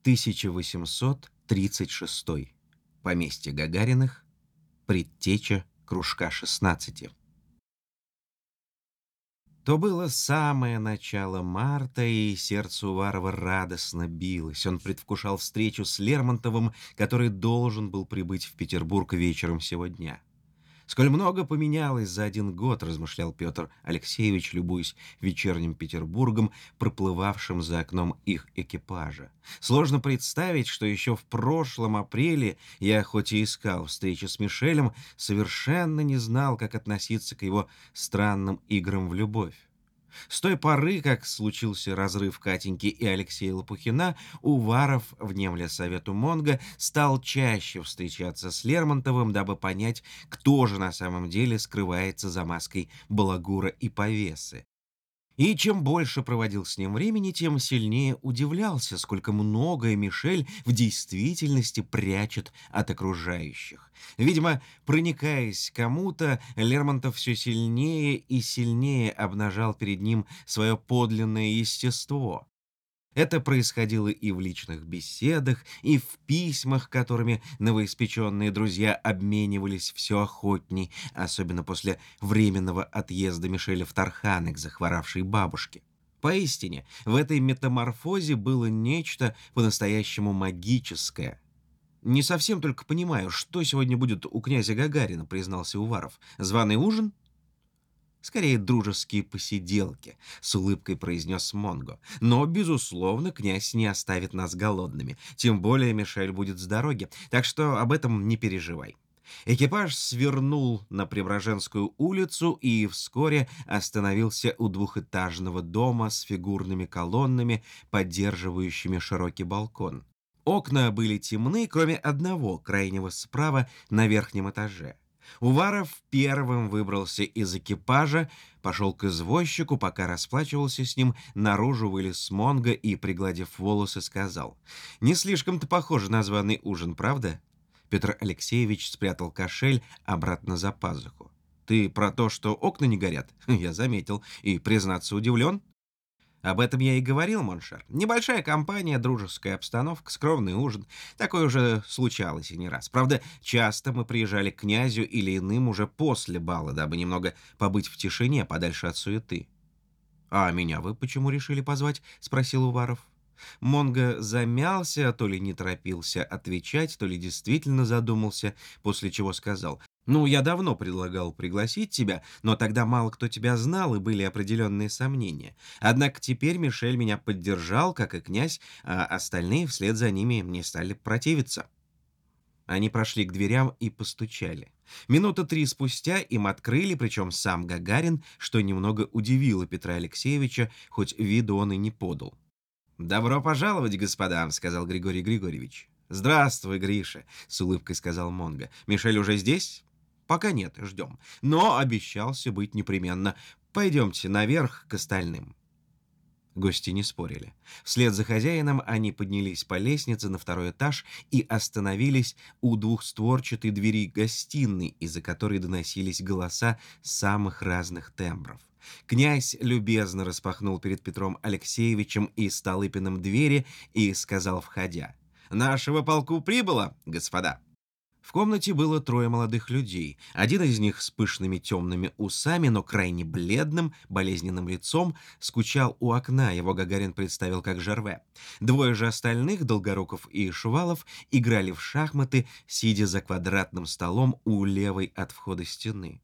1836. Поместье Гагариных. Предтеча кружка 16. То было самое начало марта, и сердце Уварова радостно билось. Он предвкушал встречу с Лермонтовым, который должен был прибыть в Петербург вечером сего дня. «Сколь много поменялось за 1 год», — размышлял Петр Алексеевич, любуясь вечерним Петербургом, проплывавшим за окном их экипажа. «Сложно представить, что еще в прошлом апреле я, хоть и искал встречи с Мишелем, совершенно не знал, как относиться к его странным играм в любовь. С той поры, как случился разрыв Катеньки и Алексея Лопухина, Уваров, внемля совету Монга, стал чаще встречаться с Лермонтовым, дабы понять, кто же на самом деле скрывается за маской балагура и повесы. И чем больше проводил с ним времени, тем сильнее удивлялся, сколько многое Мишель в действительности прячет от окружающих. Видимо, проникаясь кому-то, Лермонтов все сильнее и сильнее обнажал перед ним свое подлинное естество. Это происходило и в личных беседах, и в письмах, которыми новоиспеченные друзья обменивались все охотней, особенно после временного отъезда Мишеля в Тарханы к захворавшей бабушке. Поистине, в этой метаморфозе было нечто по-настоящему магическое. «Не совсем только понимаю, что сегодня будет у князя Гагарина», — признался Уваров. «Званый ужин?» «Скорее, дружеские посиделки», — с улыбкой произнес Монго. «Но, безусловно, князь не оставит нас голодными. Тем более Мишель будет с дороги, так что об этом не переживай». Экипаж свернул на Преображенскую улицу и вскоре остановился у двухэтажного дома с фигурными колоннами, поддерживающими широкий балкон. Окна были темны, кроме одного, крайнего справа, на верхнем этаже. Уваров первым выбрался из экипажа, пошел к извозчику, пока расплачивался с ним, наружу вылез Монго и, пригладив волосы, сказал: «Не слишком-то похоже на званый ужин, правда?» Петр Алексеевич спрятал кошель обратно за пазуху. «Ты про то, что окна не горят?» «Я заметил. И, признаться, удивлен». «Об этом я и говорил, Моншер. Небольшая компания, дружеская обстановка, скромный ужин. Такое уже случалось и не раз. Правда, часто мы приезжали к князю или иным уже после бала, дабы немного побыть в тишине, подальше от суеты». «А меня вы почему решили позвать?» — спросил Уваров. Монго замялся, то ли не торопился отвечать, то ли действительно задумался, после чего сказал: «Ну, я давно предлагал пригласить тебя, но тогда мало кто тебя знал и были определенные сомнения. Однако теперь Мишель меня поддержал, как и князь, а остальные вслед за ними не стали противиться». Они прошли к дверям и постучали. Минуты 3 спустя им открыли, причем сам Гагарин, что немного удивило Петра Алексеевича, хоть виду он и не подал. «Добро пожаловать, господа», — сказал Григорий Григорьевич. «Здравствуй, Гриша», — с улыбкой сказал Монго. «Мишель уже здесь?» «Пока нет, ждем. Но обещался быть непременно. Пойдемте наверх к остальным». Гости не спорили. Вслед за хозяином они поднялись по лестнице на 2-й этаж и остановились у двухстворчатой двери гостиной, из-за которой доносились голоса самых разных тембров. Князь любезно распахнул перед Петром Алексеевичем и Столыпиным двери и сказал, входя: «Нашего полку прибыло, господа». В комнате было 3 молодых людей. Один из них с пышными темными усами, но крайне бледным, болезненным лицом, скучал у окна, его Гагарин представил как Жерве. 2 же остальных, Долгоруков и Шувалов, играли в шахматы, сидя за квадратным столом у левой от входа стены.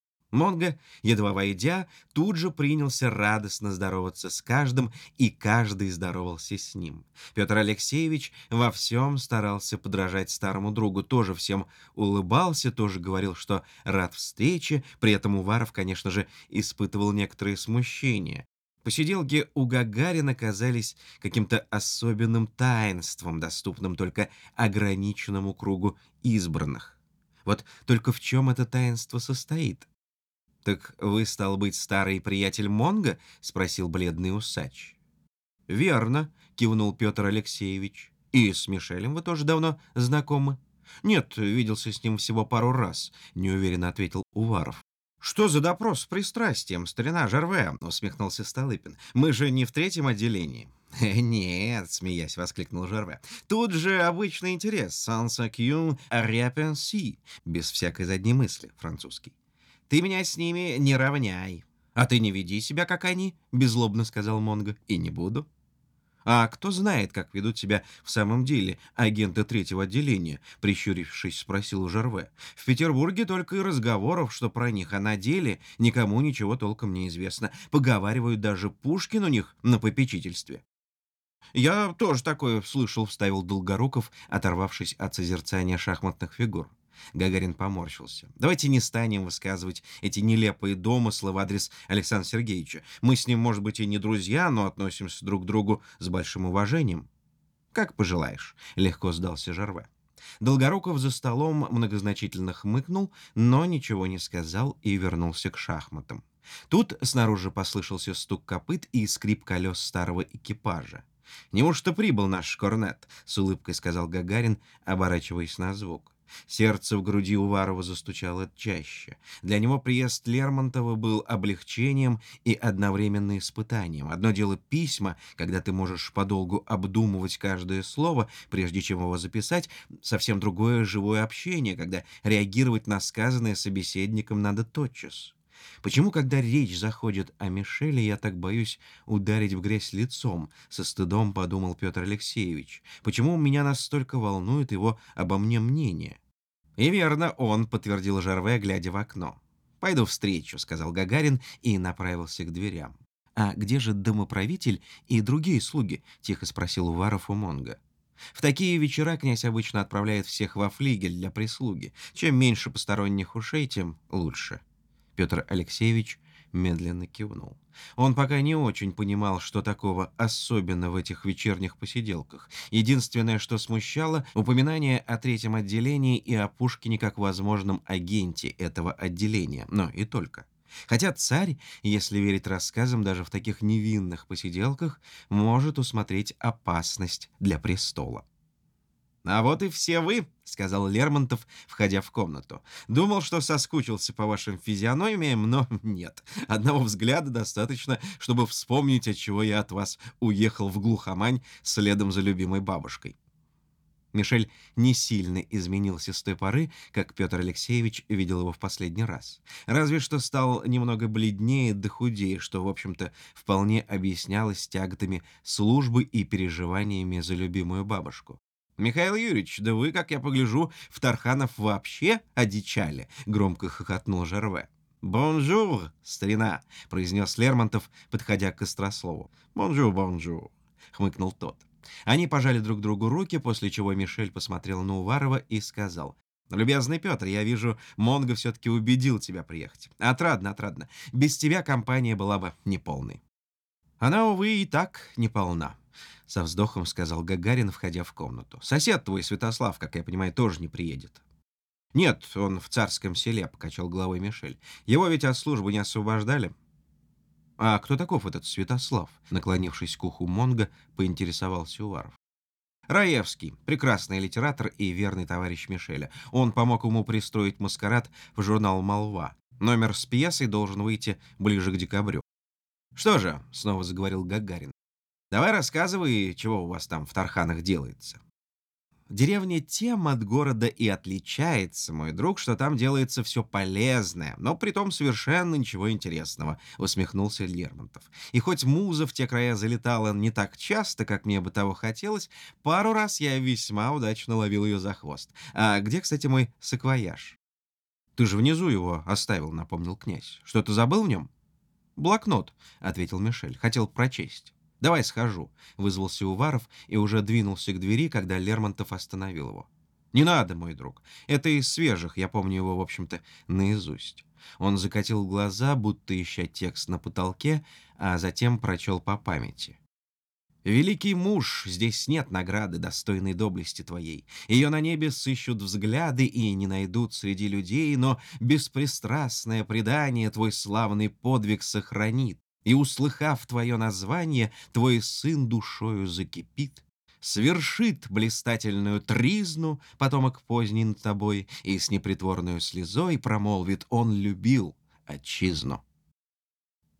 Монго, едва войдя, тут же принялся радостно здороваться с каждым, и каждый здоровался с ним. Петр Алексеевич во всем старался подражать старому другу, тоже всем улыбался, тоже говорил, что рад встрече, при этом Уваров, конечно же, испытывал некоторые смущения. Посиделки у Гагарина казались каким-то особенным таинством, доступным только ограниченному кругу избранных. Вот только в чем это таинство состоит? «Так вы, стал быть, старый приятель Монго?» — спросил бледный усач. «Верно», — кивнул Петр Алексеевич. «И с Мишелем вы тоже давно знакомы?» «Нет, виделся с ним всего пару раз», — неуверенно ответил Уваров. «Что за допрос с пристрастием, старина Жерве?» — усмехнулся Столыпин. «Мы же не в 3-м отделении». «Нет», — смеясь, воскликнул Жерве. «Тут же обычный интерес. Sans aucun arrière-pensée. Без всякой задней мысли, французский. Ты меня с ними не равняй». «А ты не веди себя, как они», — беззлобно сказал Монго. «И не буду». «А кто знает, как ведут себя в самом деле агенты третьего отделения?» — прищурившись, спросил Жерве. «В Петербурге только и разговоров, что про них, а на деле никому ничего толком не известно. Поговаривают, даже Пушкин у них на попечительстве». «Я тоже такое слышал», — вставил Долгоруков, оторвавшись от созерцания шахматных фигур. Гагарин поморщился. «Давайте не станем высказывать эти нелепые домыслы в адрес Александра Сергеевича. Мы с ним, может быть, и не друзья, но относимся друг к другу с большим уважением». «Как пожелаешь», — легко сдался Жарве. Долгоруков за столом многозначительно хмыкнул, но ничего не сказал и вернулся к шахматам. Тут снаружи послышался стук копыт и скрип колес старого экипажа. «Неужто прибыл наш корнет?» — с улыбкой сказал Гагарин, оборачиваясь на звук. Сердце в груди Уварова застучало чаще. Для него приезд Лермонтова был облегчением и одновременно испытанием. Одно дело письма, когда ты можешь подолгу обдумывать каждое слово, прежде чем его записать, совсем другое живое общение, когда реагировать на сказанное собеседником надо тотчас. Почему, когда речь заходит о Мишеле, я так боюсь ударить в грязь лицом? Со стыдом подумал Петр Алексеевич. Почему меня настолько волнует его обо мне мнение? И верно, он, подтвердил Жарве, глядя в окно. «Пойду встречу», — сказал Гагарин и направился к дверям. «А где же домоправитель и другие слуги?» — тихо спросил Уваров у Монго. «В такие вечера князь обычно отправляет всех во флигель для прислуги. Чем меньше посторонних ушей, тем лучше». Петр Алексеевич медленно кивнул. Он пока не очень понимал, что такого особенно в этих вечерних посиделках. Единственное, что смущало — упоминание о третьем отделении и о Пушкине как возможном агенте этого отделения, но и только. Хотя царь, если верить рассказам, даже в таких невинных посиделках может усмотреть опасность для престола. «А вот и все вы», — сказал Лермонтов, входя в комнату. «Думал, что соскучился по вашим физиономиям, но нет. Одного взгляда достаточно, чтобы вспомнить, отчего я от вас уехал в глухомань следом за любимой бабушкой». Мишель не сильно изменился с той поры, как Петр Алексеевич видел его в последний раз. Разве что стал немного бледнее да худее, что, в общем-то, вполне объяснялось тяготами службы и переживаниями за любимую бабушку. «Михаил Юрьевич, да вы, как я погляжу, в Тарханов вообще одичали!» — громко хохотнул Жерве. «Бонжур, старина!» — произнес Лермонтов, подходя к Острослову. «Бонжур, бонжур!» — хмыкнул тот. Они пожали друг другу руки, после чего Мишель посмотрел на Уварова и сказал: «Любезный Петр, я вижу, Монго все-таки убедил тебя приехать. Отрадно, отрадно. Без тебя компания была бы неполной». «Она, увы, и так неполна», — со вздохом сказал Гагарин, входя в комнату. «Сосед твой, Святослав, как я понимаю, тоже не приедет». «Нет, он в Царском селе», — покачал головой Мишель. «Его ведь от службы не освобождали». «А кто таков этот Святослав?» — наклонившись к уху Монго, поинтересовался Уваров. «Раевский, прекрасный литератор и верный товарищ Мишеля. Он помог ему пристроить маскарад в журнал «Молва». Номер с пьесой должен выйти ближе к декабрю». «Что же?» — снова заговорил Гагарин. «Давай рассказывай, чего у вас там в Тарханах делается». Деревня тем от города и отличается, мой друг, что там делается все полезное, но притом совершенно ничего интересного, усмехнулся Лермонтов. И хоть муза в те края залетала не так часто, как мне бы того хотелось, пару раз я весьма удачно ловил ее за хвост. А где, кстати, мой саквояж? Ты же внизу его оставил, напомнил князь. Что ты забыл в нем? Блокнот, ответил Мишель, хотел прочесть. «Давай схожу», — вызвался Уваров и уже двинулся к двери, когда Лермонтов остановил его. «Не надо, мой друг. Это из свежих, я помню его, в общем-то, наизусть». Он закатил глаза, будто ища текст на потолке, а затем прочел по памяти. «Великий муж, здесь нет награды, достойной доблести твоей. Ее на небе сыщут взгляды и не найдут среди людей, но беспристрастное предание твой славный подвиг сохранит. И, услыхав твое название, твой сын душою закипит, свершит блистательную тризну, потомок поздний над тобой, и с непритворную слезой промолвит: он любил отчизну».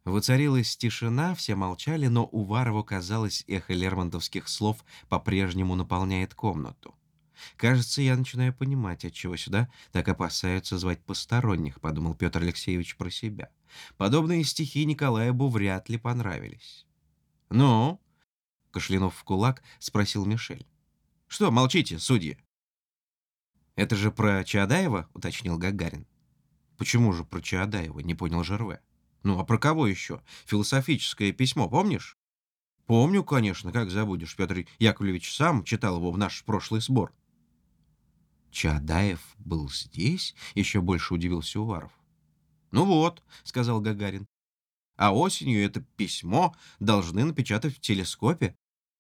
Воцарилась тишина, все молчали, но Уварову казалось, эхо лермонтовских слов по-прежнему наполняет комнату. «Кажется, я начинаю понимать, отчего сюда так опасаются звать посторонних», — подумал Петр Алексеевич про себя. Подобные стихи Николаю бы вряд ли понравились. «Ну?» — кашлянув в кулак, спросил Мишель. «Что молчите, судьи?» «Это же про Чаадаева?» — уточнил Гагарин. «Почему же про Чаадаева?» — не понял Жерве. «Ну, а про кого еще? Философическое письмо, помнишь?» «Помню, конечно, как забудешь. Петр Яковлевич сам читал его в наш прошлый сбор». «Чаадаев был здесь?» — еще больше удивился Уваров. «Ну вот», — сказал Гагарин, «а осенью это письмо должны напечатать в телескопе».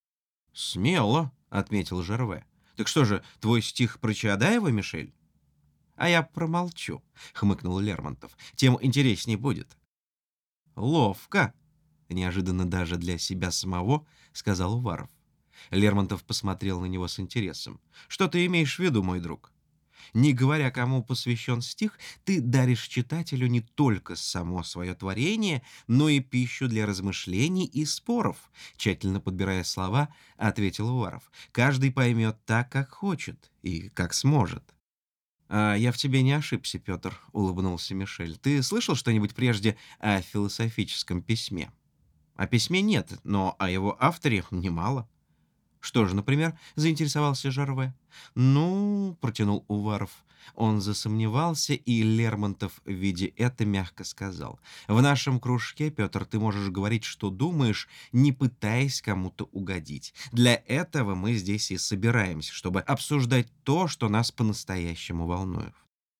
«Смело», — отметил Жерве. «Так что же, твой стих про Чаадаева, Мишель?» «А я промолчу», — хмыкнул Лермонтов. «Тем интересней будет». «Ловко», — неожиданно даже для себя самого, — сказал Уваров. Лермонтов посмотрел на него с интересом. «Что ты имеешь в виду, мой друг? Не говоря, кому посвящен стих, ты даришь читателю не только само свое творение, но и пищу для размышлений и споров», — тщательно подбирая слова, ответил Уваров. «Каждый поймет так, как хочет и как сможет». «А я в тебе не ошибся, Петр», — улыбнулся Мишель. «Ты слышал что-нибудь прежде о философическом письме?» «О письме нет, но о его авторе немало». «Что же, например?» — заинтересовался Жарве. «Ну, — протянул Уваров. Он засомневался, и Лермонтов, видя это, мягко сказал: «В нашем кружке, Петр, ты можешь говорить, что думаешь, не пытаясь кому-то угодить. Для этого мы здесь и собираемся, чтобы обсуждать то, что нас по-настоящему волнует».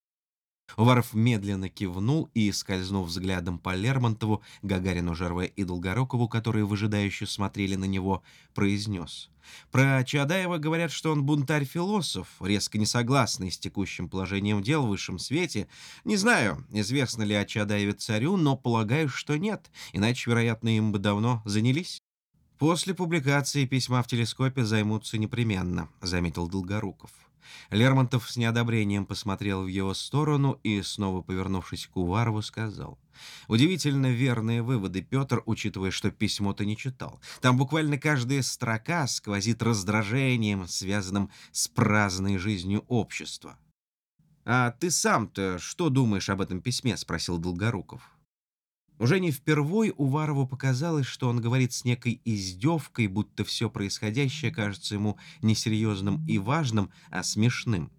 Уваров медленно кивнул и, скользнув взглядом по Лермонтову, Гагарину, Жерве и Долгорукову, которые выжидающе смотрели на него, произнес: «Про Чаадаева говорят, что он бунтарь-философ, резко не согласный с текущим положением дел в высшем свете. Не знаю, известно ли о Чаадаеве царю, но полагаю, что нет, иначе, вероятно, им бы давно занялись». «После публикации письма в телескопе займутся непременно», — заметил Долгоруков. Лермонтов с неодобрением посмотрел в его сторону и, снова повернувшись к Уварову, сказал: «Удивительно верные выводы, Петр, учитывая, что письмо ты не читал. Там буквально каждая строка сквозит раздражением, связанным с праздной жизнью общества». «А ты сам-то что думаешь об этом письме?» — спросил Долгоруков. Уже не впервой Уварову показалось, что он говорит с некой издевкой, будто все происходящее кажется ему несерьезным и важным, а смешным.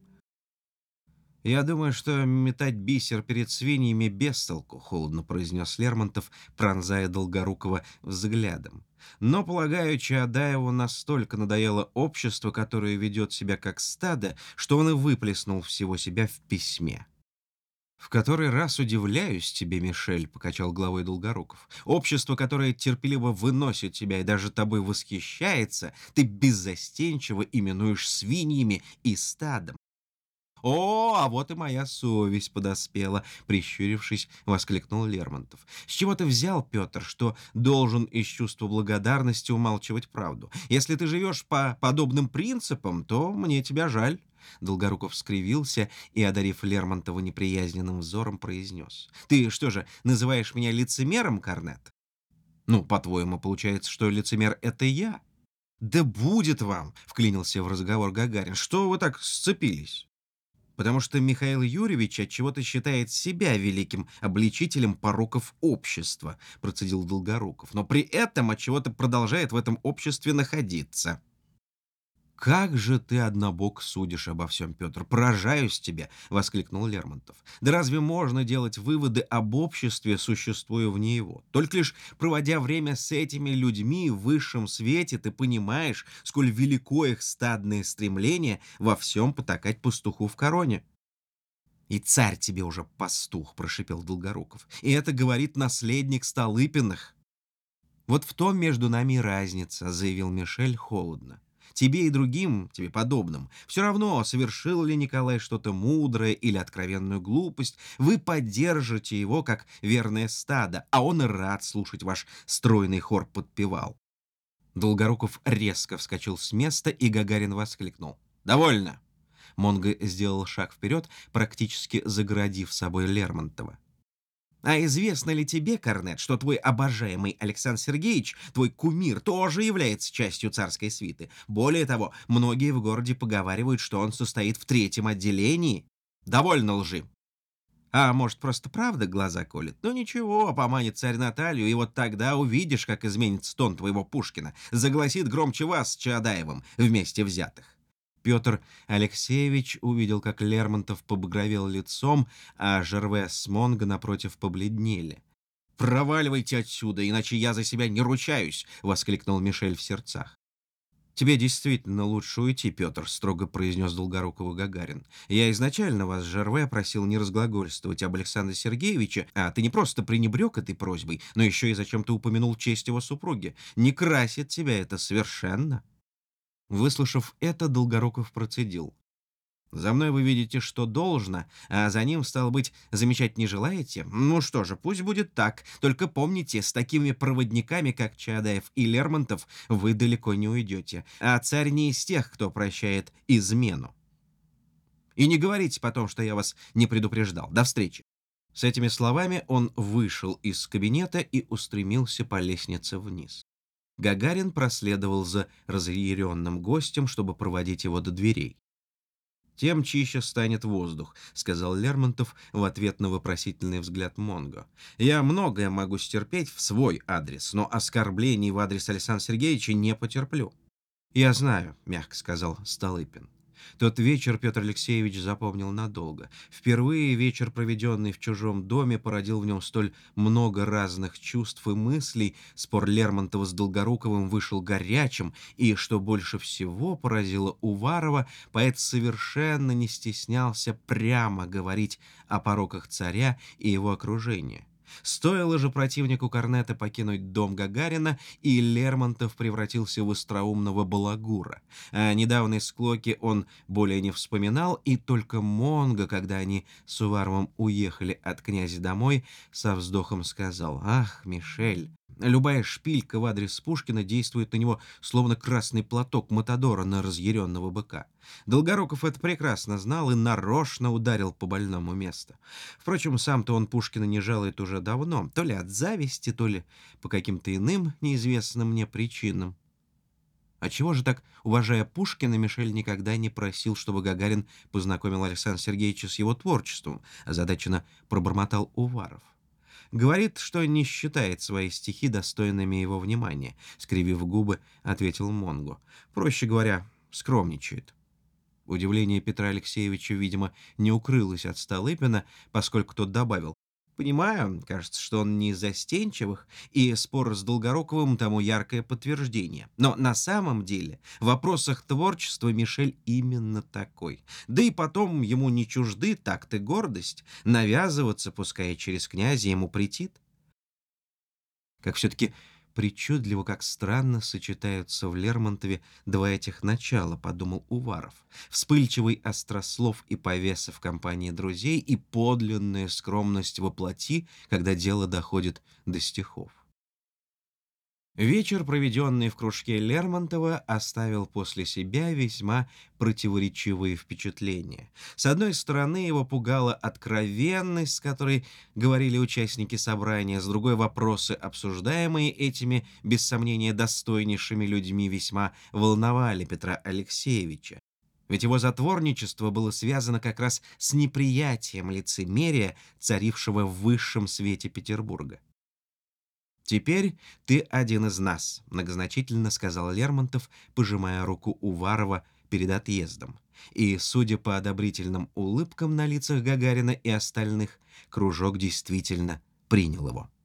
«Я думаю, что метать бисер перед свиньями без толку», — холодно произнес Лермонтов, пронзая Долгорукова взглядом. «Но, полагаю, Чаадаеву настолько надоело общество, которое ведет себя как стадо, что он и выплеснул всего себя в письме». «В который раз удивляюсь тебе, Мишель», — покачал головой Долгоруков. «Общество, которое терпеливо выносит тебя и даже тобой восхищается, ты беззастенчиво именуешь свиньями и стадом». «О, а вот и моя совесть подоспела», — прищурившись, воскликнул Лермонтов. «С чего ты взял, Петр, что должен из чувства благодарности умалчивать правду? Если ты живешь по подобным принципам, то мне тебя жаль». Долгоруков скривился и, одарив Лермонтова неприязненным взором, произнес: «Ты что же, называешь меня лицемером, Корнет?» «Ну, по-твоему, получается, что лицемер — это я?» «Да будет вам!» — вклинился в разговор Гагарин. «Что вы так сцепились?» «Потому что Михаил Юрьевич отчего-то считает себя великим обличителем пороков общества», — процедил Долгоруков, «но при этом отчего-то продолжает в этом обществе находиться». «Как же ты однобок судишь обо всем, Петр! Поражаюсь тебе!» — воскликнул Лермонтов. «Да разве можно делать выводы об обществе, существуя вне его? Только лишь проводя время с этими людьми в высшем свете, ты понимаешь, сколь велико их стадное стремление во всем потакать пастуху в короне». «И царь тебе уже пастух!» — прошипел Долгоруков. «И это говорит наследник Столыпиных». «Вот в том между нами и разница», — заявил Мишель холодно. «Тебе и другим, тебе подобным, все равно, совершил ли Николай что-то мудрое или откровенную глупость, вы поддержите его, как верное стадо, а он и рад слушать ваш стройный хор подпевал». Долгоруков резко вскочил с места, и Гагарин воскликнул: «Довольно!» Монго сделал шаг вперед, практически загородив собой Лермонтова. А известно ли тебе, Корнет, что твой обожаемый Александр Сергеевич, твой кумир, тоже является частью царской свиты? Более того, многие в городе поговаривают, что он состоит в третьем отделении. Довольно лжи. А может, просто правда глаза колет? Ну ничего, поманит царь Наталью, и вот тогда увидишь, как изменится тон твоего Пушкина. Загласит громче вас с Чаадаевым вместе взятых. Петр Алексеевич увидел, как Лермонтов побагровел лицом, а Жерве с Монго напротив побледнели. «Проваливайте отсюда, иначе я за себя не ручаюсь!» — воскликнул Мишель в сердцах. «Тебе действительно лучше уйти, Петр», — строго произнес Долгорукова Гагарин. «Я изначально вас, Жерве, просил не разглагольствовать об Александре Сергеевиче, а ты не просто пренебрег этой просьбой, но еще и зачем-то упомянул честь его супруги. Не красит тебя это совершенно». Выслушав это, Долгоруков процедил: «За мной вы видите, что должно, а за ним, стало быть, замечать не желаете? Ну что же, пусть будет так. Только помните, с такими проводниками, как Чаадаев и Лермонтов, вы далеко не уйдете. А царь не из тех, кто прощает измену. И не говорите потом, что я вас не предупреждал. До встречи». С этими словами он вышел из кабинета и устремился по лестнице вниз. Гагарин проследовал за разъяренным гостем, чтобы проводить его до дверей. «Тем чище станет воздух», — сказал Лермонтов в ответ на вопросительный взгляд Монго. «Я многое могу стерпеть в свой адрес, но оскорблений в адрес Александра Сергеевича не потерплю». «Я знаю», — мягко сказал Столыпин. Тот вечер Петр Алексеевич запомнил надолго. Впервые вечер, проведенный в чужом доме, породил в нем столь много разных чувств и мыслей. Спор Лермонтова с Долгоруковым вышел горячим, и, что больше всего поразило Уварова, поэт совершенно не стеснялся прямо говорить о пороках царя и его окружения. Стоило же противнику Корнета покинуть дом Гагарина, и Лермонтов превратился в остроумного балагура. О недавней склоке он более не вспоминал, и только Монго, когда они с Уваровым уехали от князя домой, со вздохом сказал: «Ах, Мишель, любая шпилька в адрес Пушкина действует на него, словно красный платок Матадора на разъяренного быка». Долгоруков это прекрасно знал и нарочно ударил по больному месту. Впрочем, сам-то он Пушкина не жалует уже давно, то ли от зависти, то ли по каким-то иным неизвестным мне причинам. А чего же так, уважая Пушкина, Мишель никогда не просил, чтобы Гагарин познакомил Александра Сергеевича с его творчеством, озадаченно пробормотал Уваров. «Говорит, что не считает свои стихи достойными его внимания», — скривив губы, ответил Монго. «Проще говоря, скромничает». Удивление Петра Алексеевича, видимо, не укрылось от Столыпина, поскольку тот добавил: «Понимаю, кажется, что он не из застенчивых, и спор с Долгоруковым тому яркое подтверждение. Но на самом деле в вопросах творчества Мишель именно такой. Да и потом ему не чужды такт и гордость. Навязываться, пускай и через князя, ему претит». Как все-таки причудливо, как странно сочетаются в Лермонтове два этих начала, подумал Уваров. Вспыльчивый острослов и повеса в компании друзей и подлинная скромность во плоти, когда дело доходит до стихов. Вечер, проведенный в кружке Лермонтова, оставил после себя весьма противоречивые впечатления. С одной стороны, его пугала откровенность, с которой говорили участники собрания, с другой — вопросы, обсуждаемые этими, без сомнения, достойнейшими людьми, весьма волновали Петра Алексеевича. Ведь его затворничество было связано как раз с неприятием лицемерия, царившего в высшем свете Петербурга. «Теперь ты один из нас», — многозначительно сказал Лермонтов, пожимая руку Уварова перед отъездом. И, судя по одобрительным улыбкам на лицах Гагарина и остальных, кружок действительно принял его.